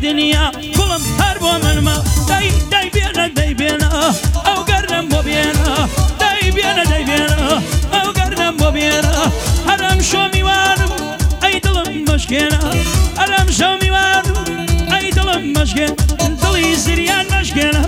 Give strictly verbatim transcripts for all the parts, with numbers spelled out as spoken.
دنيا كلهم هربوا من ما داي داي بينا داي بينا أو قرنم بو بينا داي بينا داي بينا أو قرنم بو بينا هرم شو ميوانم أي دلم مشكينا هرم شو ميوانم أي دلم مشكين دلي سريان مشكينا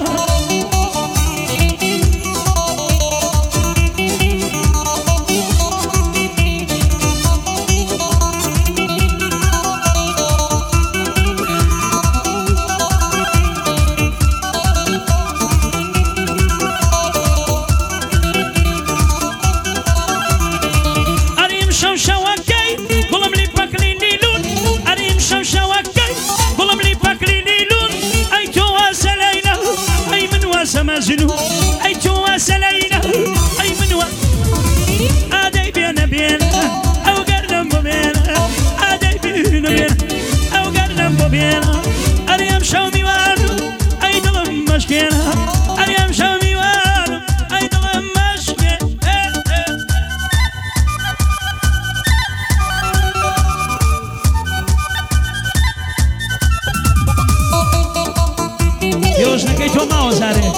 مجنون أي تواصلينا أي منو أدي بينا بينا أو قرنم بينا أدي بينا بينا أو قرنم بينا أريم شومي وانو أي دلم مشكينا أريم شومي وانو أي دلم مشكينا يوش نكيتو ماو زاري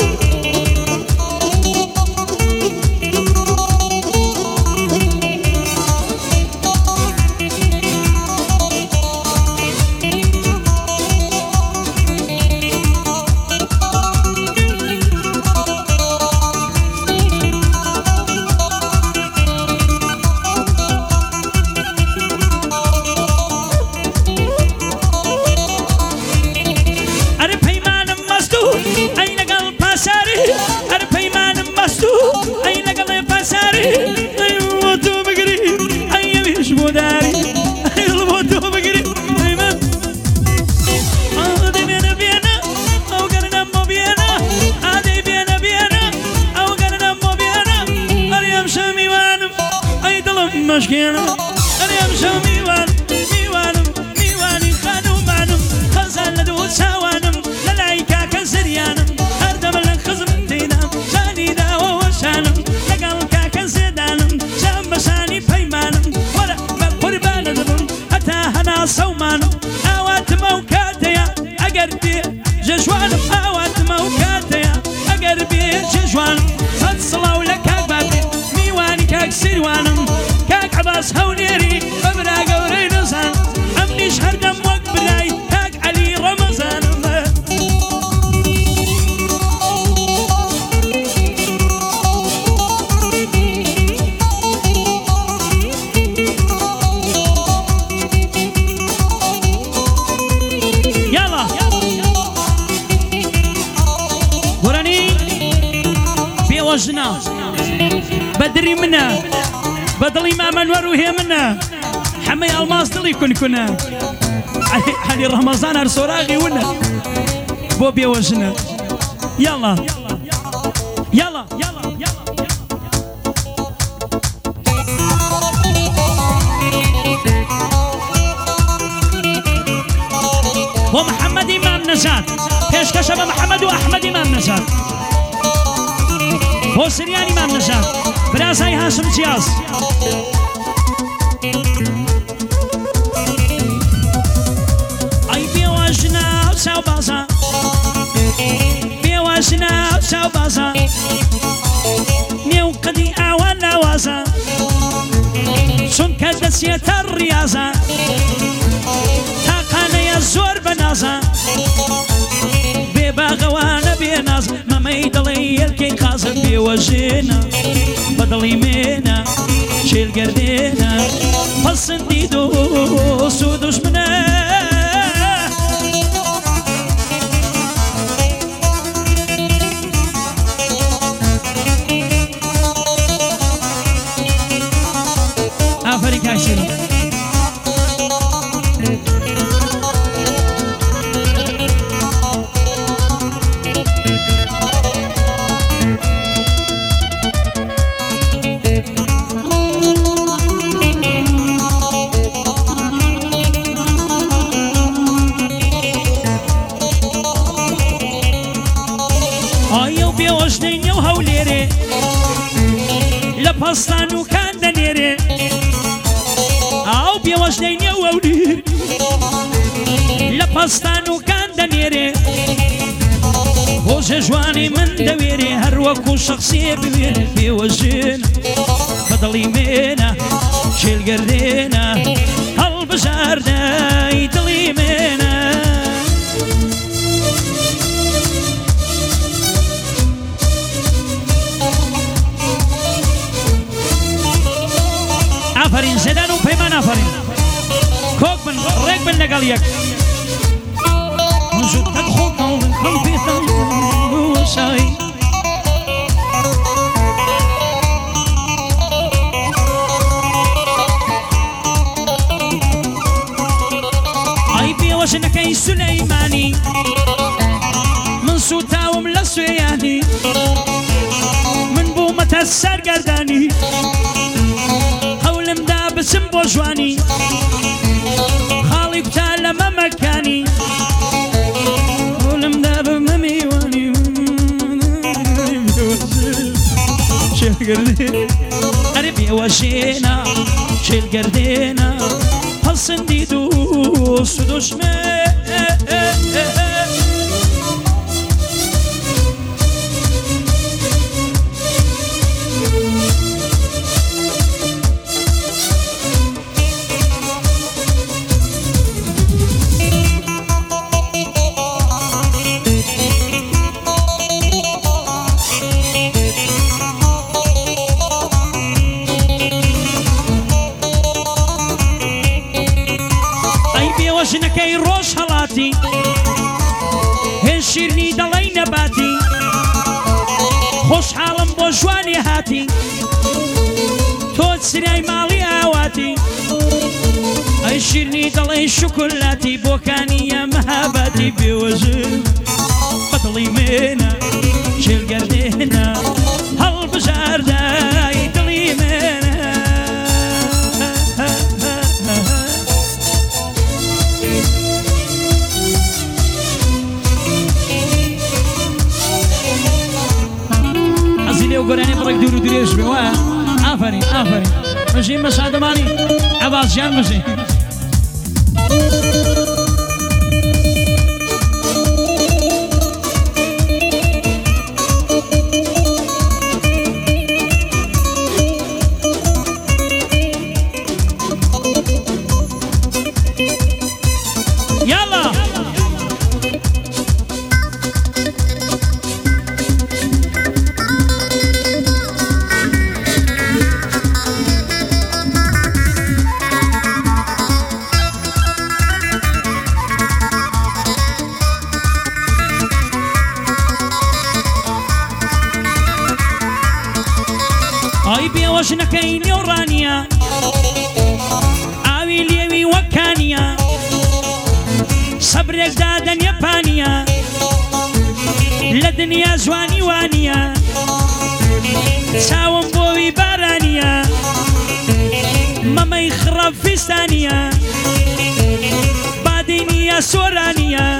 مشكلة اليوم شو ميوان ميوانم ميواني خانو مانم خزان لدو ساوانم للايكا كنسريانم هردم لنخزم تينام شاني داو وشانم لقال كاكن سيدانم شام بشاني بيمانم ورا بقربان دبم حتى هنا صومانم اوات موكاتيا اقربي جشوانم اوات موكاتيا اقربي جشوانم صد صلاو لك اقبابي ميواني كاك سيروانم عباس هونيري ببرا قوري نزان عمني شهر دم وقت براي تاج علي رمضان يلا وراني بيوجنا بدري منا بدلي ما منور وهي منا حمي الماس دلي كن كنا علي رمضان ارسوراغي ونا بوبي وجنا يلا يلا يلا يلا ومحمد امام نجات ايش كشف محمد واحمد امام نجات هو سريان امام نجات براساي هاشم جياز اي بيواجنا وساو بازا بيواجنا وساو بازا نيو قدي اعوانا وازا شون كدسية الرياضة تاقانا يا زور بنازا بباغوانا بيناز ما ميدلي الكي قازم بيوجينا بدلي مينا شيل قردينا فالسنديدو سودوش منا أفريقيا شيل لبستانو كان دنيري أو بيوجدين يا ولدي پستان و کاندنیره بوز جوانی من دویره هر وکو شخصی بویره بیوزین بدلی منه شیل گردینه هل بزرده دلی منه آفرین زدن و پیمان آفرین کوک من ریک من لگل یک منزو تدخل کن کن بیتن وسای ای بیوشنک ای سلیمانی من سوتاوم لسویانی من بومت السرگردانی بسم بوجواني خالي بتاع ما مكاني ولم داب مميواني شيل قردينا قريب وشينا شيل قردينا هالصندي دوس ودوشمي شنكي روش هلاتي هنشيرني دلي نباتي خوش حالم بوجواني هاتي تود سري مالي اواتي هنشيرني دلي شوكولاتي بوكاني يا مهاباتي بوجه بطلي منا شيل قردينا هل بجار داي دلي منا وقراني برك دورو دريش بوا آفرين آفرين ماشي مساعدة ماني عباس جان ماشي يلا اي بيوشنا كاين يورانيا عاوي ليوي وكانيا صبرك دادا يابانيا لدنيا زواني وانيا ساوم بوي بارانيا ماما يخرب في ثانية بعدينيا سورانيا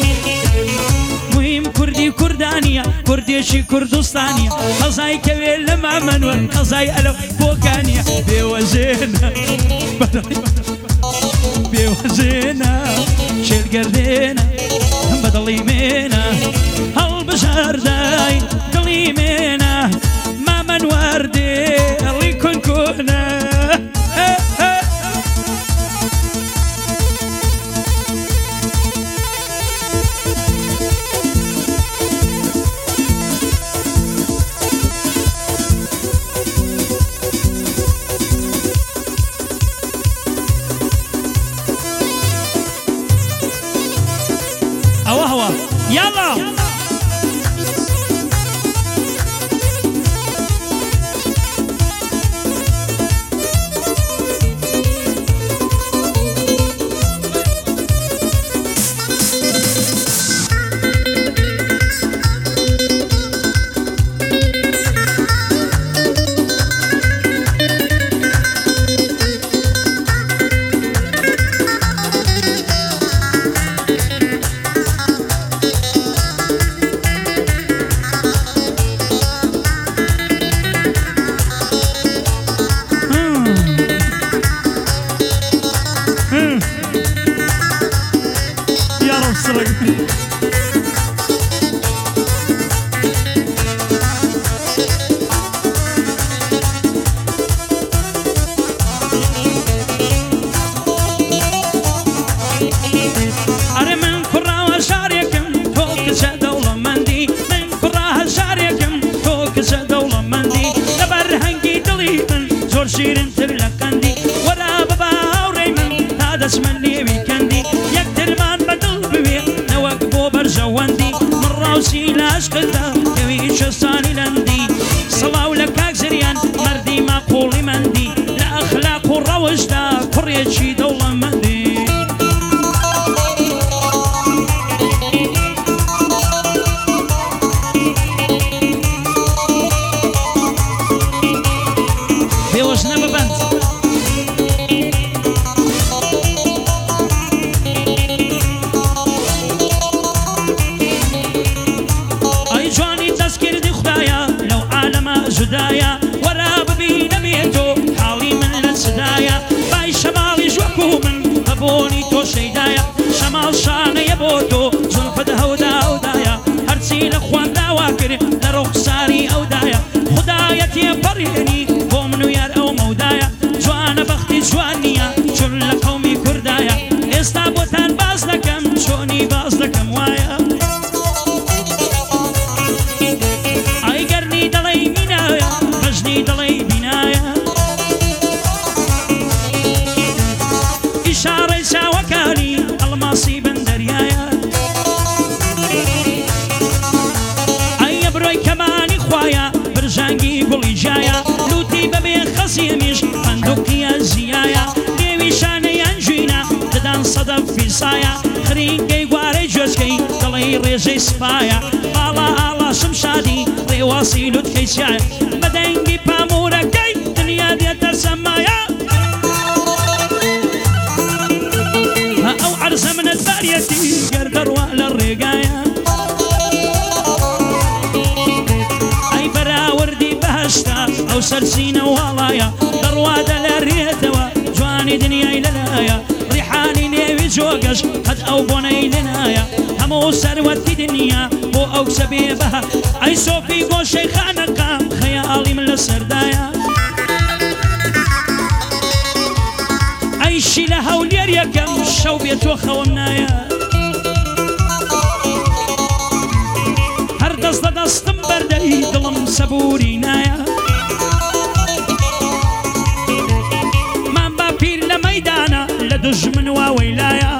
مهم كردي كردانية كرديشي كردستانية قصاي كويل مع منور قصاي ألو بوكانية بيوزينا بيوزينا شيل قردينا بدلي مينا هالبشر داي دلي مينا ما منور دي اللي كن كونا يلا شیرینتر لە قەندی وەرا بە باوڕێی من تا دەچمە نێوی کەندی یەکترمان بەدڵ بوێ نەوەک بۆ بەرژەوەندی من ڕاوسی لە عشقدا کەوی شەستانی لەندی سڵاو لە کاک زریان مەردی ماقوڵی مەندی لە ئەخلاق و ڕەوشدا کوڕێکی دەوڵەمەندی بێوەژنە ببەند ئەی جوانی دەستکردی خوددایە لەو عالەمە جودایە وەرا ببینە بێتۆ حاڵی من لە چدایە بای شەماڵیش وەکو من بەبۆنی تۆ شەیدایە شەماڵ شانەیە بۆ تۆ زولفت هەودا هەودایە هەرچی لە خوان داوا کرد لە ڕوخساری ئەودایە خوددایە تێپەڕێنی بۆ من و یار ئەو مەودایە جوانە بەختی جوان نییە چون لە قەومی کوردایە ئێستا بۆتان باز دەکەم چۆنی باز دەکەم وایە ئای گەرنی دەڵێی مینایە بەژنی دەڵێی بینایە ئیشارەی چاوەکانی ئەڵماسی بەندەریایە ئەیە بڕۆی کەمانی خوایە برژانگی گوڵی جایە لوتی بەبێ خەزیێمیش فەندوقیە زیایە نێوی شانەیان ژوینە دەدان سەدەف فیسایە خرینگەی گوارەی جۆچکەی دەڵێی ڕێژەی سپایە باڵا ئاڵاشم شادی ڕێواسی لوتکەی چایە بەدەنگی پامورەکەی دنیا دێتە سەمایە ئەو عەرزە منت باریەتی گەر دەڕوا لە ڕێگایە ئەی بەراوردی بەهەشتا ئەو سەرچینە واڵایە دەڕوادە لە ڕێتەوە جوانی دنیای لەلایە ڕیحانی نێوی جۆگەش قەت ئەو بۆنەی لێنایە هەموو سەروەتی دنیا بۆ ئەو کچە بێبەها ئەی سۆفی گۆشەی خانەقام خەیاڵی من لە سەردایە ئەیشی لە هەولێر یەکەم شەو بێت تۆ خەوم نایە هەر دەست لە دەستم بەردەی دڵم سەبووری نایە مام با پیر لە مەیدانە لە دوژمن واوەی لایە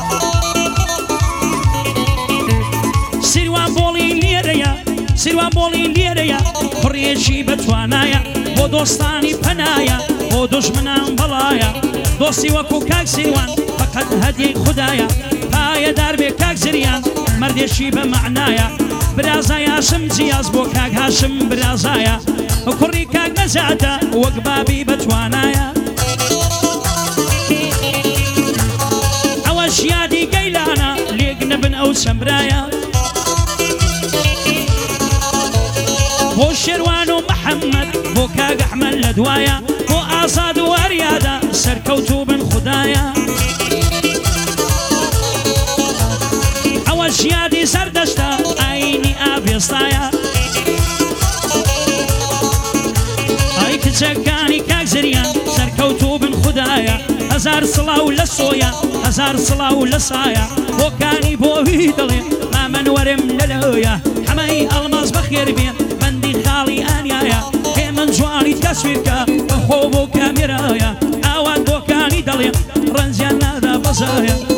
سیروان بۆڵی لێرەیە سیروان بۆڵی لێرەیە کوڕێکی بەتوانایە بۆ دۆستانی پەنایە بۆ دوژمنان بەڵایە دۆستی وەکو کاک سیروان فەقەت هەدیەی خوددایە پایەدار بێ کاک زریان مەردێکی بە معنایە برازای هاشم جیاز بۆ کاک هاشم برازایە کوڕی کاک نەزاتە وەک بابی بەتوانایە ئەوەش یادی گەیلانە لێک نەبن ئەو چەمرایە بۆ شێروان و محەممەد بۆ کاک ئەحمەد لە دوایە بۆ ئازاد و وەریادە سەرکەوتوو بن خوددایە ئەوەش یادی سەردەشتە ئاینی ئابێستایە ئای کچەکانی کاک زریان سەرکەوتوو بن خوددایە هەزار سڵاو لە سۆیە هەزار سڵاو لە سایە بۆکانی بۆوی دڵێ مامەن وەرم لەلەوەیە هەمەی ئەڵماس بەخێر بێن بەندی خاڵی ئانیایە هێ من جوانی تەسویرکە بەخۆ بۆ کامێرایە ئاوان بۆکانی دەڵێن ڕەنجیان نادا بەزایە